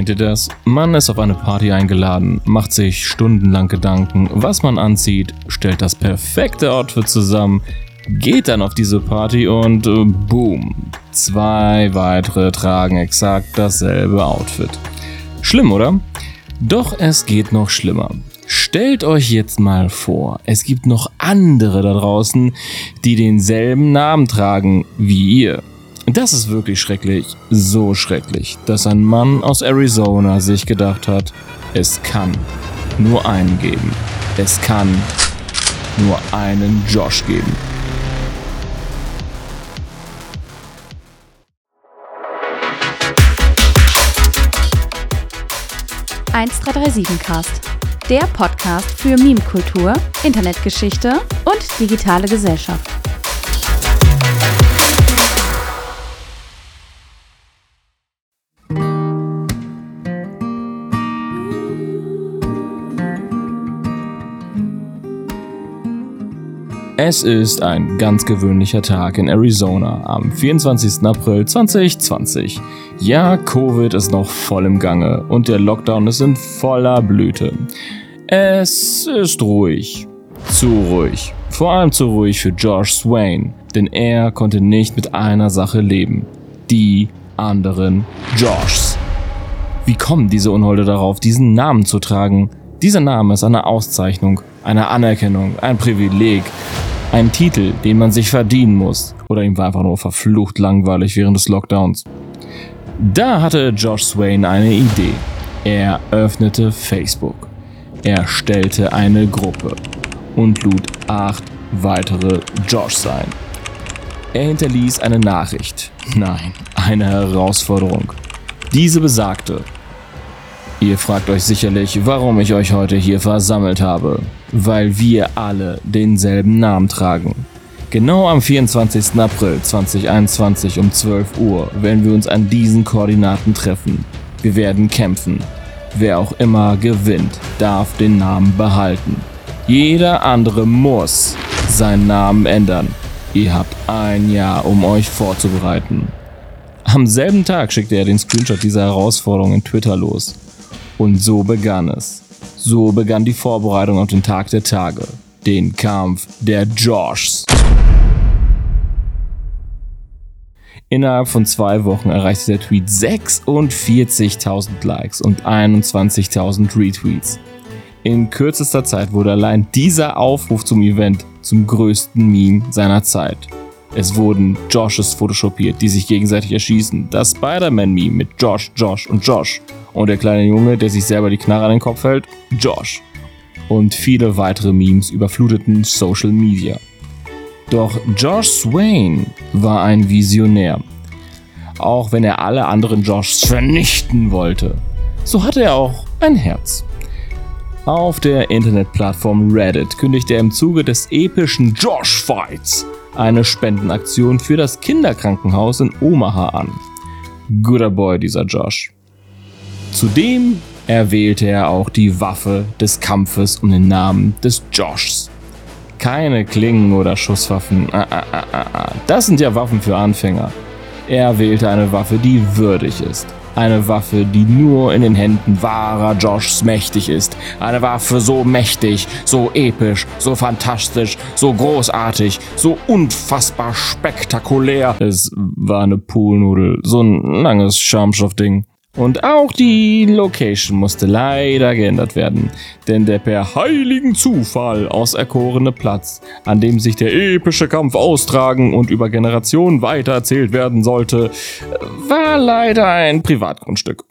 Kennt ihr das? Man ist auf eine Party eingeladen, macht sich stundenlang Gedanken, was man anzieht, stellt das perfekte Outfit zusammen, geht dann auf diese Party und boom, 2 weitere tragen exakt dasselbe Outfit. Schlimm, oder? Doch es geht noch schlimmer. Stellt euch jetzt mal vor, es gibt noch andere da draußen, die denselben Namen tragen wie ihr. Das ist wirklich schrecklich, so schrecklich, dass ein Mann aus Arizona sich gedacht hat, es kann nur einen geben. Es kann nur einen Josh geben. ⅓37cast, der Podcast für Meme-Kultur, Internetgeschichte und digitale Gesellschaft. Es ist ein ganz gewöhnlicher Tag in Arizona am 24. April 2020. Ja, Covid ist noch voll im Gange und der Lockdown ist in voller Blüte. Es ist ruhig. Zu ruhig. Vor allem zu ruhig für Josh Swain, denn er konnte nicht mit einer Sache leben. Die anderen Joshs. Wie kommen diese Unholde darauf, diesen Namen zu tragen? Dieser Name ist eine Auszeichnung, eine Anerkennung, ein Privileg. Ein Titel, den man sich verdienen muss. Oder ihm war einfach nur verflucht langweilig während des Lockdowns. Da hatte Josh Swain eine Idee. Er öffnete Facebook. Er stellte eine Gruppe und lud 8 weitere Joshs ein. Er hinterließ eine Nachricht. Nein, eine Herausforderung. Diese besagte: Ihr fragt euch sicherlich, warum ich euch heute hier versammelt habe. Weil wir alle denselben Namen tragen. Genau am 24. April 2021 um 12 Uhr werden wir uns an diesen Koordinaten treffen. Wir werden kämpfen. Wer auch immer gewinnt, darf den Namen behalten. Jeder andere muss seinen Namen ändern. Ihr habt 1 Jahr, um euch vorzubereiten. Am selben Tag schickte er den Screenshot dieser Herausforderung in Twitter los. Und so begann es. So begann die Vorbereitung auf den Tag der Tage, den Kampf der Joshs. Innerhalb von 2 Wochen erreichte der Tweet 46.000 Likes und 21.000 Retweets. In kürzester Zeit wurde allein dieser Aufruf zum Event zum größten Meme seiner Zeit. Es wurden Joshes photoshopiert, die sich gegenseitig erschießen. Das Spider-Man-Meme mit Josh, Josh und Josh. Und der kleine Junge, der sich selber die Knarre an den Kopf hält, Josh. Und viele weitere Memes überfluteten Social Media. Doch Josh Swain war ein Visionär. Auch wenn er alle anderen Joshs vernichten wollte, so hatte er auch ein Herz. Auf der Internetplattform Reddit kündigte er im Zuge des epischen Josh Fights eine Spendenaktion für das Kinderkrankenhaus in Omaha an. Gooder Boy, dieser Josh. Zudem erwählte er auch die Waffe des Kampfes um den Namen des Joshs. Keine Klingen oder Schusswaffen, das sind ja Waffen für Anfänger. Er wählte eine Waffe, die würdig ist. Eine Waffe, die nur in den Händen wahrer Joshs mächtig ist. Eine Waffe so mächtig, so episch, so fantastisch, so großartig, so unfassbar spektakulär. Es war eine Poolnudel, so ein langes Schaumstoffding. Und auch die Location musste leider geändert werden, denn der per heiligen Zufall auserkorene Platz, an dem sich der epische Kampf austragen und über Generationen weitererzählt werden sollte, war leider ein Privatgrundstück.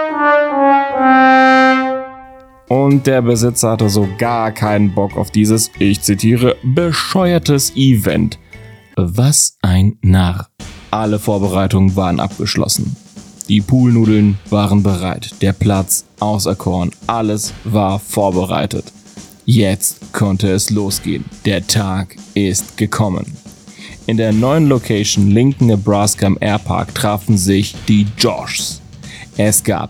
Und der Besitzer hatte so gar keinen Bock auf dieses, ich zitiere, bescheuertes Event. Was ein Narr. Alle Vorbereitungen waren abgeschlossen. Die Poolnudeln waren bereit, der Platz auserkoren, alles war vorbereitet. Jetzt konnte es losgehen. Der Tag ist gekommen. In der neuen Location Lincoln, Nebraska im Airpark trafen sich die Joshs. Es gab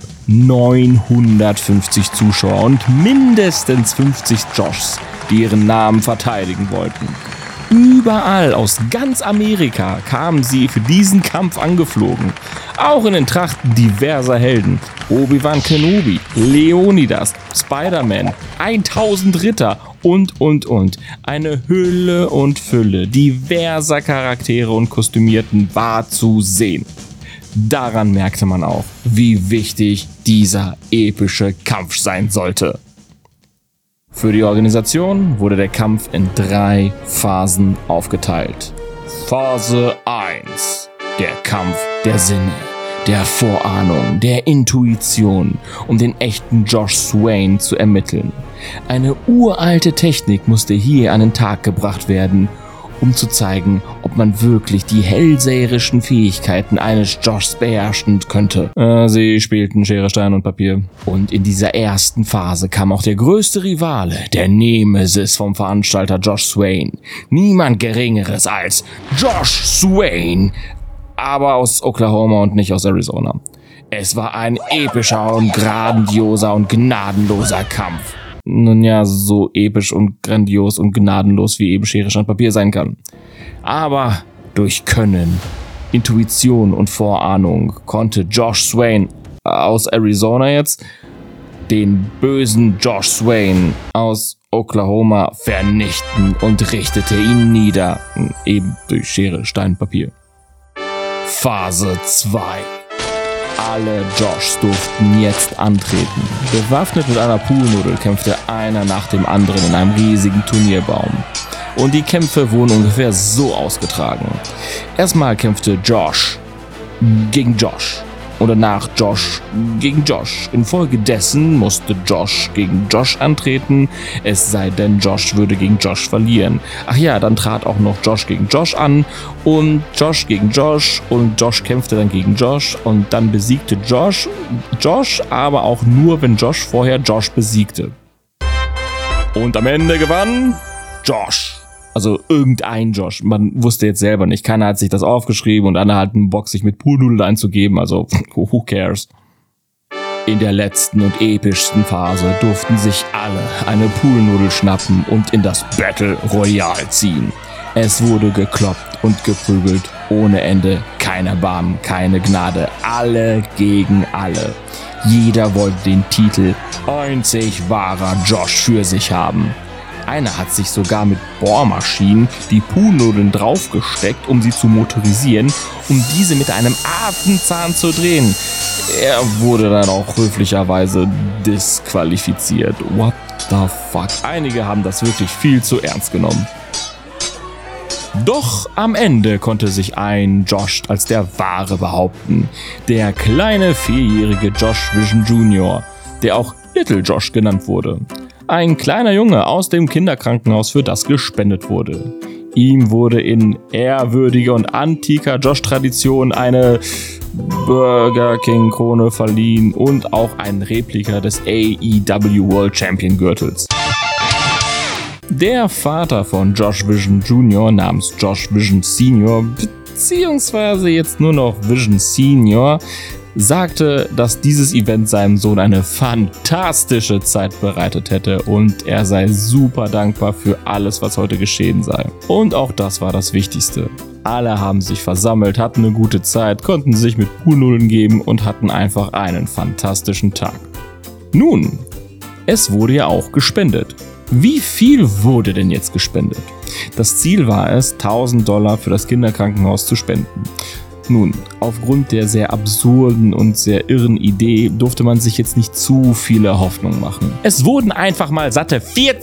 950 Zuschauer und mindestens 50 Joshs, die ihren Namen verteidigen wollten. Überall aus ganz Amerika kamen sie für diesen Kampf angeflogen. Auch in den Trachten diverser Helden. Obi-Wan Kenobi, Leonidas, Spider-Man, 1000 Ritter und. Eine Hülle und Fülle diverser Charaktere und Kostümierten war zu sehen. Daran merkte man auch, wie wichtig dieser epische Kampf sein sollte. Für die Organisation wurde der Kampf in 3 Phasen aufgeteilt. Phase 1. Der Kampf der Sinne, der Vorahnung, der Intuition, um den echten Josh Swain zu ermitteln. Eine uralte Technik musste hier an den Tag gebracht werden, um zu zeigen, ob man wirklich die hellseherischen Fähigkeiten eines Joshs beherrschen könnte. Sie spielten Schere, Stein und Papier. Und in dieser ersten Phase kam auch der größte Rivale, der Nemesis vom Veranstalter Josh Swain. Niemand Geringeres als Josh Swain, aber aus Oklahoma und nicht aus Arizona. Es war ein epischer und grandioser und gnadenloser Kampf. Nun ja, so episch und grandios und gnadenlos wie eben Schere, Stein, Papier sein kann. Aber durch Können, Intuition und Vorahnung konnte Josh Swain aus Arizona jetzt den bösen Josh Swain aus Oklahoma vernichten und richtete ihn nieder, eben durch Schere, Stein, Papier. Phase 2. Alle Joshs durften jetzt antreten. Bewaffnet mit einer Poolnudel kämpfte einer nach dem anderen in einem riesigen Turnierbaum. Und die Kämpfe wurden ungefähr so ausgetragen. Erstmal kämpfte Josh gegen Josh. Und danach Josh gegen Josh. Infolgedessen musste Josh gegen Josh antreten, es sei denn, Josh würde gegen Josh verlieren. Ach ja, dann trat auch noch Josh gegen Josh an und Josh gegen Josh und Josh kämpfte dann gegen Josh und dann besiegte Josh, aber auch nur, wenn Josh vorher Josh besiegte. Und am Ende gewann Josh. Also irgendein Josh. Man wusste jetzt selber nicht. Keiner hat sich das aufgeschrieben und einer hat einen Bock, sich mit Poolnudeln einzugeben. Also who cares? In der letzten und epischsten Phase durften sich alle eine Poolnudel schnappen und in das Battle Royale ziehen. Es wurde gekloppt und geprügelt ohne Ende. Kein Erbarmen, keine Gnade. Alle gegen alle. Jeder wollte den Titel einzig wahrer Josh für sich haben. Einer hat sich sogar mit Bohrmaschinen die Poolnudeln draufgesteckt, um sie zu motorisieren, um diese mit einem Affenzahn zu drehen. Er wurde dann auch höflicherweise disqualifiziert. What the fuck? Einige haben das wirklich viel zu ernst genommen. Doch am Ende konnte sich ein Josh als der Wahre behaupten. Der kleine 4-jährige Josh Vision Jr., der auch Little Josh genannt wurde. Ein kleiner Junge aus dem Kinderkrankenhaus, für das gespendet wurde. Ihm wurde in ehrwürdiger und antiker Josh-Tradition eine Burger King-Krone verliehen und auch ein Replika des AEW World Champion Gürtels. Der Vater von Josh Vision Jr. namens Josh Vision Senior, beziehungsweise jetzt nur noch Vision Senior, sagte, dass dieses Event seinem Sohn eine fantastische Zeit bereitet hätte und er sei super dankbar für alles, was heute geschehen sei. Und auch das war das Wichtigste. Alle haben sich versammelt, hatten eine gute Zeit, konnten sich mit Poolnudeln geben und hatten einfach einen fantastischen Tag. Nun, es wurde ja auch gespendet. Wie viel wurde denn jetzt gespendet? Das Ziel war es, $1000 für das Kinderkrankenhaus zu spenden. Nun, aufgrund der sehr absurden und sehr irren Idee durfte man sich jetzt nicht zu viele Hoffnungen machen. Es wurden einfach mal satte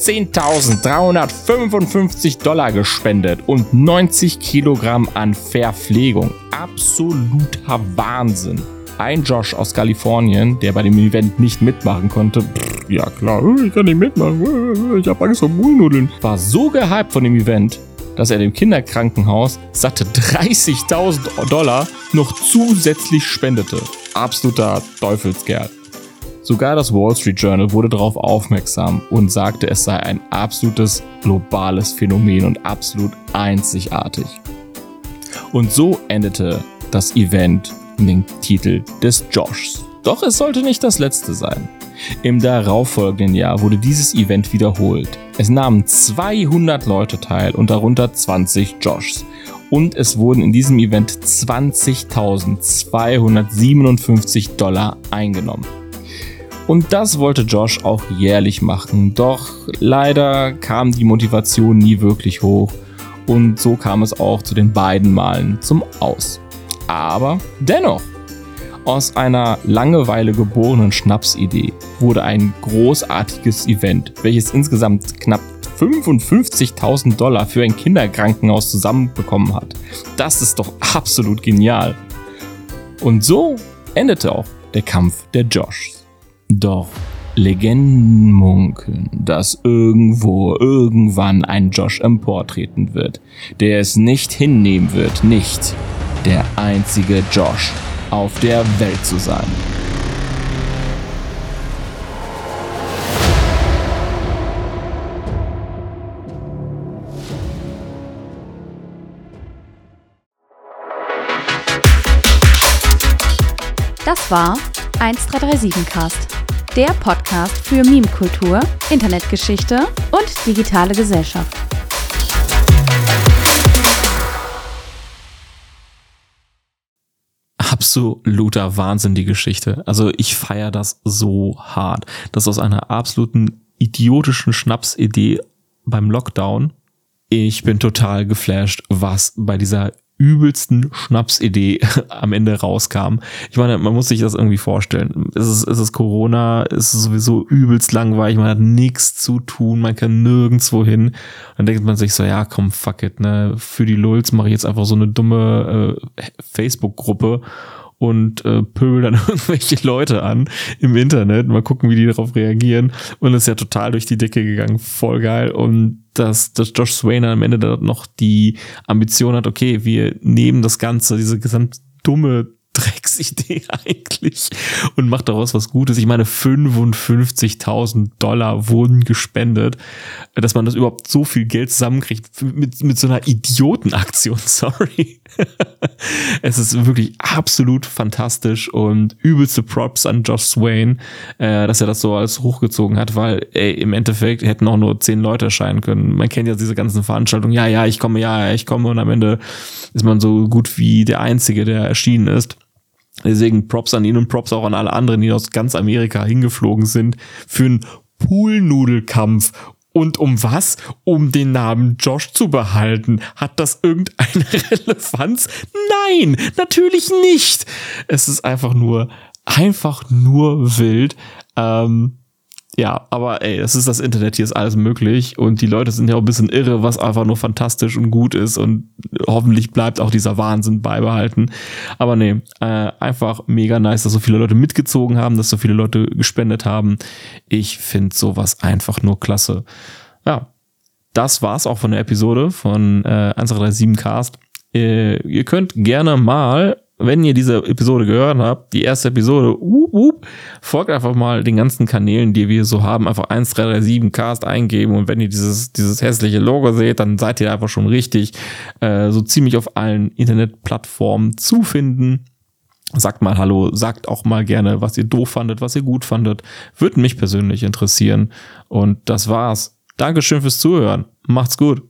$14.355 gespendet und 90 Kilogramm an Verpflegung. Absoluter Wahnsinn. Ein Josh aus Kalifornien, der bei dem Event nicht mitmachen konnte, ja klar, ich kann nicht mitmachen, ich hab Angst vor Poolnudeln, war so gehypt von dem Event, dass er dem Kinderkrankenhaus satte $30.000 noch zusätzlich spendete. Absoluter Teufelskerl. Sogar das Wall Street Journal wurde darauf aufmerksam und sagte, es sei ein absolutes globales Phänomen und absolut einzigartig. Und so endete das Event in den Titel des Joshs. Doch es sollte nicht das letzte sein. Im darauffolgenden Jahr wurde dieses Event wiederholt. Es nahmen 200 Leute teil und darunter 20 Joshs. Und es wurden in diesem Event $20.257 eingenommen. Und das wollte Josh auch jährlich machen, doch leider kam die Motivation nie wirklich hoch und so kam es auch zu den beiden Malen zum Aus. Aber dennoch, aus einer Langeweile geborenen Schnapsidee wurde ein großartiges Event, welches insgesamt knapp $55.000 für ein Kinderkrankenhaus zusammenbekommen hat. Das ist doch absolut genial. Und so endete auch der Kampf der Joshs. Doch Legenden munkeln, dass irgendwann ein Josh emportreten wird, der es nicht hinnehmen wird, nicht der einzige Josh auf der Welt zu sein. Das war 1337cast, der Podcast für Meme-Kultur, Internetgeschichte und digitale Gesellschaft. Absoluter Wahnsinn, die Geschichte. Also ich feiere das so hart, dass aus einer absoluten idiotischen Schnapsidee beim Lockdown, ich bin total geflasht, was bei dieser übelsten Schnapsidee am Ende rauskam. Ich meine, man muss sich das irgendwie vorstellen. Es ist Corona, es ist sowieso übelst langweilig, man hat nichts zu tun, man kann nirgendwo hin. Dann denkt man sich so, ja komm, fuck it, ne? Für die Lulz mache ich jetzt einfach so eine dumme Facebook-Gruppe und pöbel dann irgendwelche Leute an im Internet. Mal gucken, wie die darauf reagieren. Und es ist ja total durch die Decke gegangen. Voll geil. Und dass Josh Swain am Ende da noch die Ambition hat, okay, wir nehmen das Ganze, diese gesamt dumme Drecksidee eigentlich und macht daraus was Gutes. Ich meine, $55.000 wurden gespendet, dass man das überhaupt so viel Geld zusammenkriegt mit so einer Idiotenaktion, sorry. Es ist wirklich absolut fantastisch und übelste Props an Josh Swain, dass er das so alles hochgezogen hat, weil im Endeffekt hätten auch nur 10 Leute erscheinen können. Man kennt ja diese ganzen Veranstaltungen, ja, ich komme und am Ende ist man so gut wie der Einzige, der erschienen ist. Deswegen Props an ihn und Props auch an alle anderen, die aus ganz Amerika hingeflogen sind für einen Poolnudelkampf. Und um was? Um den Namen Josh zu behalten. Hat das irgendeine Relevanz? Nein, natürlich nicht. Es ist einfach nur wild. Ja, aber es ist das Internet, hier ist alles möglich und die Leute sind ja auch ein bisschen irre, was einfach nur fantastisch und gut ist und hoffentlich bleibt auch dieser Wahnsinn beibehalten. Aber nee, einfach mega nice, dass so viele Leute mitgezogen haben, dass so viele Leute gespendet haben. Ich finde sowas einfach nur klasse. Ja, das war's auch von der Episode von 1337cast. Ihr könnt gerne mal, wenn ihr diese Episode gehört habt, die erste Episode, folgt einfach mal den ganzen Kanälen, die wir so haben, einfach 1337cast eingeben und wenn ihr dieses hässliche Logo seht, dann seid ihr einfach schon richtig so ziemlich auf allen Internetplattformen zu finden. Sagt mal Hallo, sagt auch mal gerne, was ihr doof fandet, was ihr gut fandet. Würde mich persönlich interessieren. Und das war's. Dankeschön fürs Zuhören. Macht's gut.